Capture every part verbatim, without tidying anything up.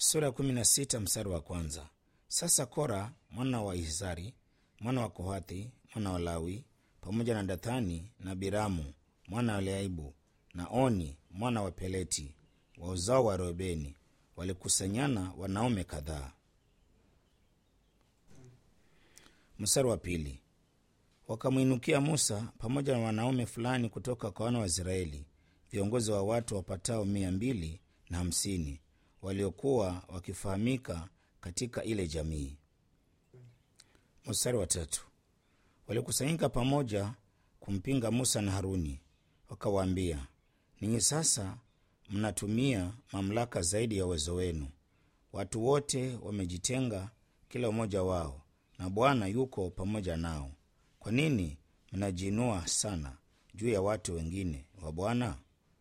Sura ya kumi na sita mstari wa kwanza. Sasa Kora mwana wa Izhari mwana wa Kohathi mwana wa Lawi pamoja na Dathani na Biramu mwana wa Leaibu na Oni mwana wa Peleti wa uzao wa Reubeni walikusanyana wanaume kadhaa. Mstari wa pili. Wakamwinukia Musa pamoja na wanaume fulani kutoka kwa wana wa Israeli, viongozi wa watu wapatao mia mbili na hamsini waliokuwa wakifahamika katika ile jamii. Mstari wa tatu. Walikusanyika pamoja kumpinga Musa na Haruni, wakawaambia, ninyi sasa mnatumia mamlaka zaidi ya uwezo wenu. Watu wote wamejitenga kila mmoja wao, na Bwana yuko pamoja nao. Kwa nini mnajiinua sana juu ya watu wengine wa Bwana?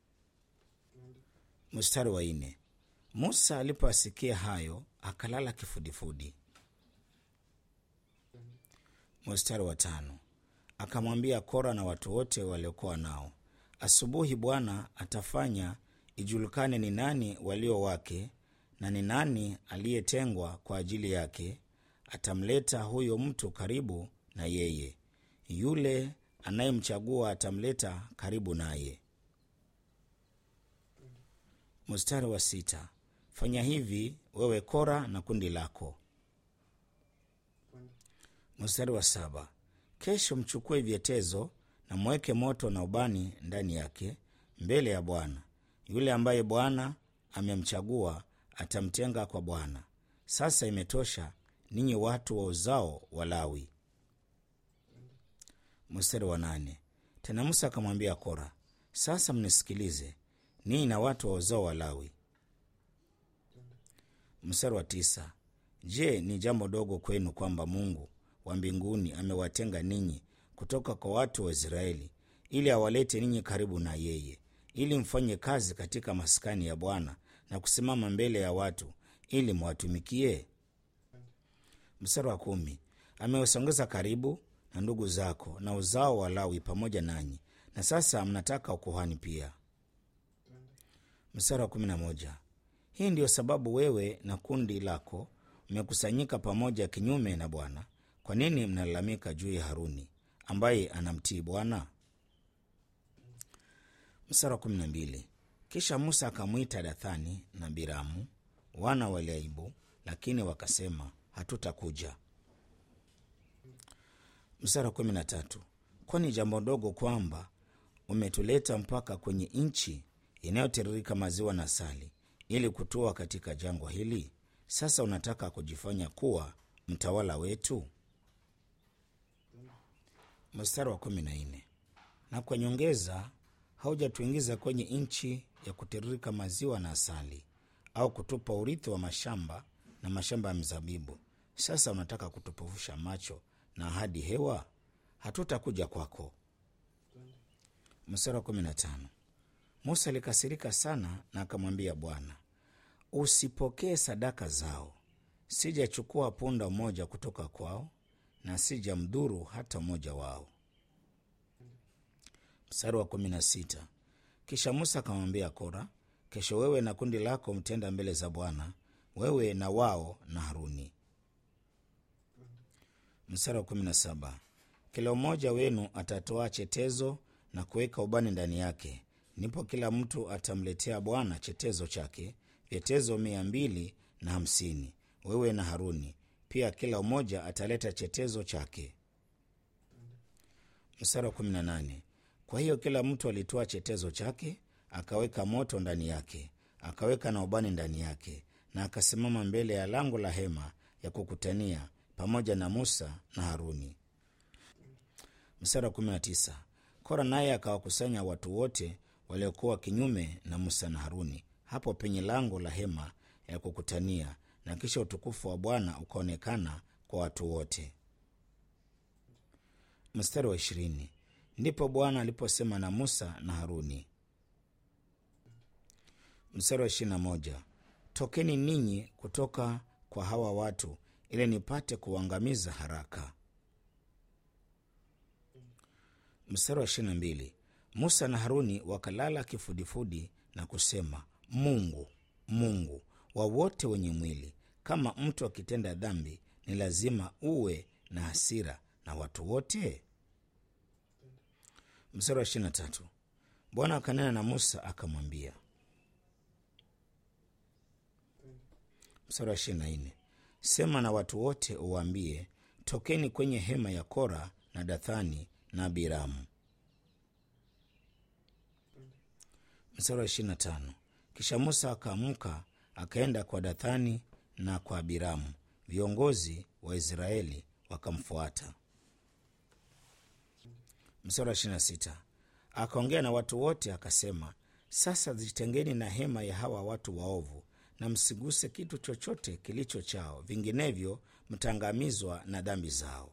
Mstari wa nne. Musa alipoasikia hayo akalala kifudifudi. Mstari wa tano. Akamwambia Kora na watu wote waliokuwa nao, asubuhi Bwana atafanya ijulikane ni nani walio wake na ni nani aliyetengwa kwa ajili yake. Atamleta huyo mtu karibu na yeye, yule anayemchagua atamleta karibu naye. Mstari wa sita. Fanya hivi wewe Kora na kundi lako. Mstari wa saba. Kesho mchukue vyetezo na mweke moto na ubani ndani yake mbele ya Bwana. Yule ambaye Bwana amemchagua atamtenga kwa Bwana. Sasa imetosha, ninyi watu wa uzao wa Lawi. Mstari wa nane. Tena Musa akamwambia Kora, sasa mnisikilize, ninyi na watu wa uzao wa Lawi. Mstari wa tisa. Je, ni jambo dogo kwenu kwamba Mungu wa mbinguni amewatenga ninyi kutoka kwa watu wa Israeli ili awalete ninyi karibu na yeye, ili mfanye kazi katika maskani ya Bwana na kusimama mbele ya watu ili mwatumikie? Mstari wa kumi. Amewasongeza karibu na ndugu zako na uzao wa Lawi pamoja nanyi, na sasa mnataka ukuhani pia. Mstari wa kumi na moja. Hii ndiyo sababu wewe na kundi lako mmekusanyika pamoja kinyume na Bwana. Kwa nini mnalalamika juu ya Haruni ambaye anamtii Bwana? Mstari wa kumi na mbili. Kisha Musa akamwita Dathani na Biramu wana wa Leaibu, lakini wakasema, hatutakuja. Mstari wa kumi na tatu. Kwani jambo dogo kwamba umetuleta mpaka kwenye nchi inayotiririka maziwa na asali ili kutua katika jangwa hili? Sasa unataka kujifanya kuwa mtawala wetu? Mstari wa kumi na nne. Na kwa nyongeza, haujatuingiza kwenye nchi ya kutiririka maziwa na asali, au kutupa urithi wa mashamba na mashamba ya mzabibu. Sasa unataka kutupofusha macho na ahadi hewa? Hatutakuja kwako. Mstari wa kumi na tano. Musa alikasirika sana na akamwambia Bwana, usipokee sadaka zao. Sijachukua punda mmoja kutoka kwao na sijamdhuru hata mmoja wao. Mstari wa kumi na sita. Kisha Musa akamwambia Kora, kesho wewe na kundi lako mtenda mbele za Bwana, wewe na wao na Haruni. Mstari wa kumi na saba. Kila mmoja wenu atatoa chetezo na kuweka ubani ndani yake, ndipo kila mtu atamletea Bwana chetezo chake, vyetezo mia mbili na hamsini, wewe na Haruni pia kila mmoja ataleta chetezo chake. Mstari wa kumi na nane. Kwa hiyo kila mtu alitoa chetezo chake, akaweka moto ndani yake, akaweka na ubani ndani yake, na akasimama mbele ya lango la hema ya kukutania pamoja na Musa na Haruni. Mstari wa kumi na tisa. Kora naye akawakusanya watu wote waliokuwa kinyume na Musa na Haruni hapo penye lango la hema ya kukutania, na kisha utukufu wa Bwana ukaonekana kwa watu wote. Mstari wa ishirini. Ndipo Bwana aliposema na Musa na Haruni. Mstari wa ishirini na moja. Tokeni ninyi kutoka kwa hawa watu ili nipate kuangamiza haraka. Mstari wa ishirini na mbili. Musa na Haruni wakalala kifudifudi na kusema, Mungu, Mungu, wa wote wenye mwili. Kama mtu akitenda dhambi, ni lazima uwe na hasira na watu wote. Mstari wa ishirini na tatu. Bwana akanena na Musa akamwambia. Mstari wa ishirini na nne. Sema na watu wote uwaambie, tokeni kwenye hema ya Kora na Dathani na Abiramu. Mstari wa ishirini na tano. Kisha Musa akaamka akaenda kwa Dathani na kwa Abiramu, viongozi wa Israeli wakamfuata. Mstari wa ishirini na sita. Akaongea na watu wote akasema, sasa jitengeni na hema ya hawa watu waovu, na msiguse kitu chochote kilicho chao, vinginevyo mtaangamizwa na dhambi zao.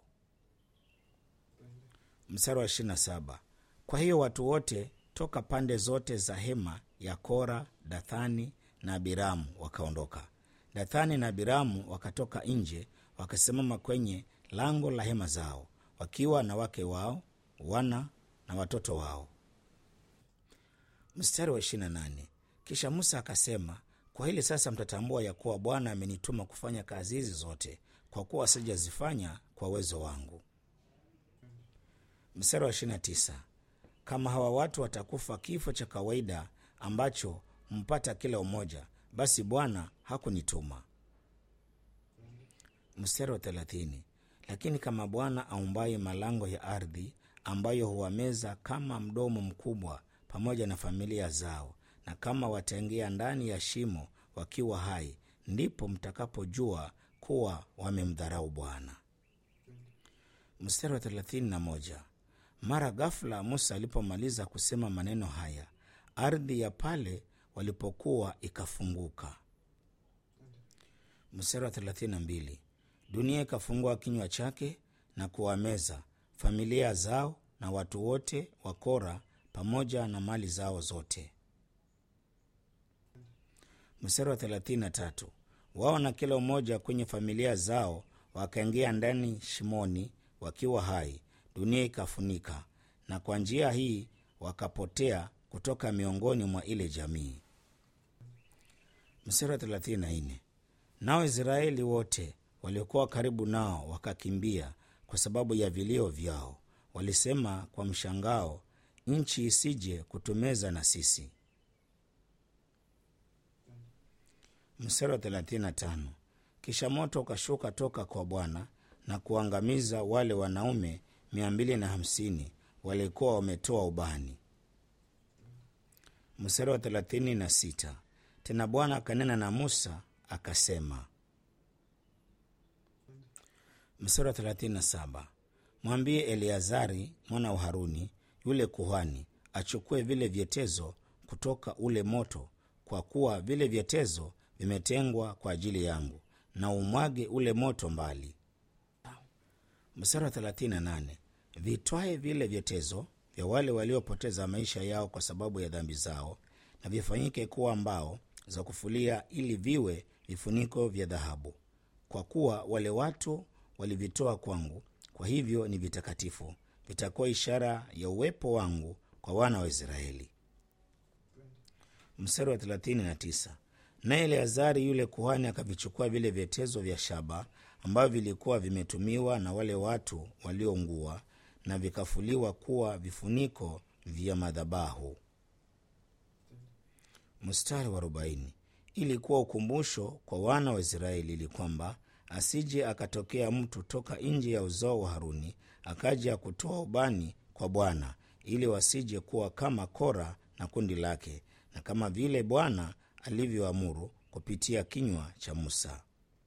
Mstari wa ishirini na saba. Kwa hiyo watu wote toka pande zote za hema ya Kora, Dathani na Abiramu wakaondoka. Dathani na Abiramu wakatoka nje, wakasimama kwenye lango la hema zao, wakiwa na wake wao, wana na watoto wao. Mstari wa ishirini na nane. Kisha Musa akasema, kwa hili sasa mtatambua ya kuwa Bwana amenituma kufanya kazi hizi zote, kwa kuwa sijazifanya kwa uwezo wangu. Mstari wa ishirini na tisa. Kama hawa watu watakufa kifo cha kawaida ambacho mpata kila umoja, basi Bwana hakunituma. Mstari wa thelathini. Lakini kama Bwana aumbaye malango ya ardhi, ambayo huwameza kama mdomo mkubwa pamoja na familia zao, na kama wataingia ndani ya shimo wakiwa hai, ndipo mtakapojua kuwa wamemdharau Bwana. Mstari wa thelathini na moja. Mara ghafula Musa alipomaliza kusema maneno haya, ardhi ya pale walipokuwa ikafunguka. Mstari wa thelathini na mbili. Dunia ikafungua kinywa chake na kuwameza familia zao na watu wote wa Kora pamoja na mali zao zote. Mstari wa thelathini na tatu. Wao na kila mmoja kwenye familia zao wakaingia ndani shimoni wakiwa hai, dunia ikafunika, na kwa njia hii wakapotea kutoka miongoni mwa ile jamii. Mstari wa thelathini na nne. Nao Israeli wote waliokuwa karibu nao wakakimbia kwa sababu ya vilio vyao, walisema kwa mshangao, nchi isije kutumeza na sisi. Mstari wa thelathini na tano. Kisha moto ukashuka toka kwa Bwana na kuangamiza wale wanaume mia mbili na hamsini walikuwa wametoa ubani. Mstari wa thelathini na sita. Tena Bwana akanena na Musa akasema. Mstari wa thelathini na saba. Mwambie Eleazari mwana wa Haruni yule kuhani achukue vile vyetezo kutoka ule moto, kwa kuwa vile vyetezo vimetengwa kwa ajili yangu, na umwage ule moto mbali. Mstari wa thelathini na nane. Vitwae vile vyetezo vya wale waliopoteza maisha yao kwa sababu ya dhambi zao, na vifanyike kuwa mbao za kufulia, ili viwe vifuniko vya dhahabu, kwa kuwa wale watu walivitoa kwangu, kwa hivyo ni vitakatifu, vitakuwa ishara ya uwepo wangu kwa wana wa Israeli. Mstari wa thelathini na tisa. Naye Eleazari yule kuhani akavichukua vile vyetezo vya shaba ambavyo vilikuwa vimetumiwa na wale watu walioungua, na vikafuliwa kuwa vifuniko vya madhabahu. Mstari wa arobaini. Ili kuwa ukumbusho kwa wana wa Israeli, ili kwamba asije akatokea mtu toka nje ya uzao wa Haruni akaja kutoa ubani kwa Bwana, ili wasije kuwa kama Kora na kundi lake, na kama vile Bwana alivyoamuru kupitia kinywa cha Musa.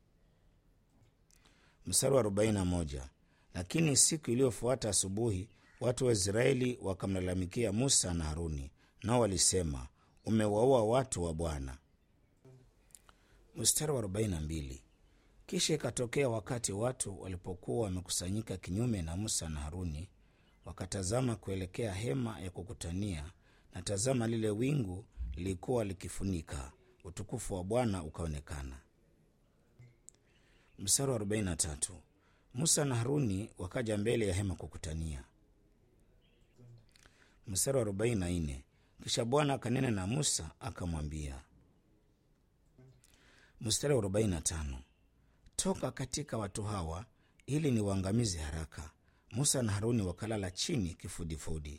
Mstari wa arobaini na moja. Lakini siku iliyofuata asubuhi, watu wa Israeli wakamlalamikia Musa na Haruni, nao walisema, umewaua watu wa Bwana. Mstari wa arobaini na mbili. Kisha ikatokea wakati watu walipokuwa wamekusanyika kinyume na Musa na Haruni, wakatazama kuelekea hema ya kukutania, na tazama, lile wingu lilikuwa likifunika, utukufu wa Bwana ukaonekana. Mstari wa arobaini na tatu. Musa na Haruni wakaja mbele ya hema kukutania. Mstari wa arobaini na nne. Kisha Bwana akanena na Musa akamwambia. Mstari wa arobaini na tano. Toka katika watu hawa ili niwaangamize haraka. Musa na Haruni wakalala chini kifudifudi.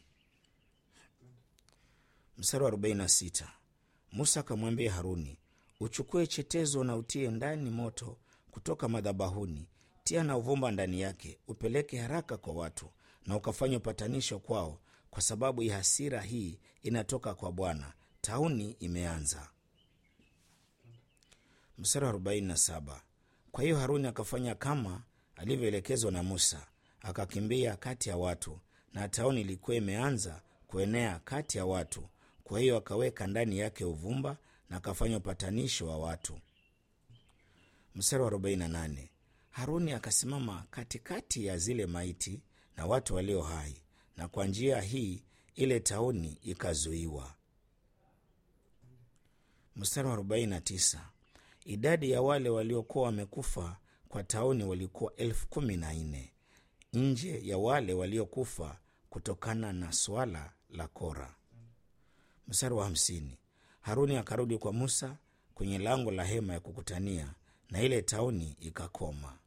Mstari wa arobaini na sita. Musa akamwambia Haruni, uchukue chetezo na utie ndani moto kutoka madhabahuni, tia na uvumba ndani yake, upeleke haraka kwa watu na ukafanya upatanisho kwao, kwa sababu ya hasira hii inatoka kwa Bwana, tauni imeanza. Mstari wa arobaini na saba. Kwa hiyo Haruni akafanya kama alivyoelekezwa na Musa, akakimbia kati ya watu, na tauni ilikuwa imeanza kuenea kati ya watu. Kwa hiyo akaweka ndani yake uvumba na akafanya upatanisho wa watu. Mstari wa arobaini na nane. Haruni akasimama katikati ya zile maiti na watu walio hai, na kwa njia hii ile tauni ikazuiwa. Mstari wa arobaini na tisa. Idadi ya wale waliokuwa wamekufa kwa tauni walikuwa elfu kumi na nne, nje ya wale waliokufa kutokana na swala la Kora. Mstari wa hamsini. Haruni akarudi kwa Musa kwenye lango la hema ya kukutania, na ile tauni ikakoma.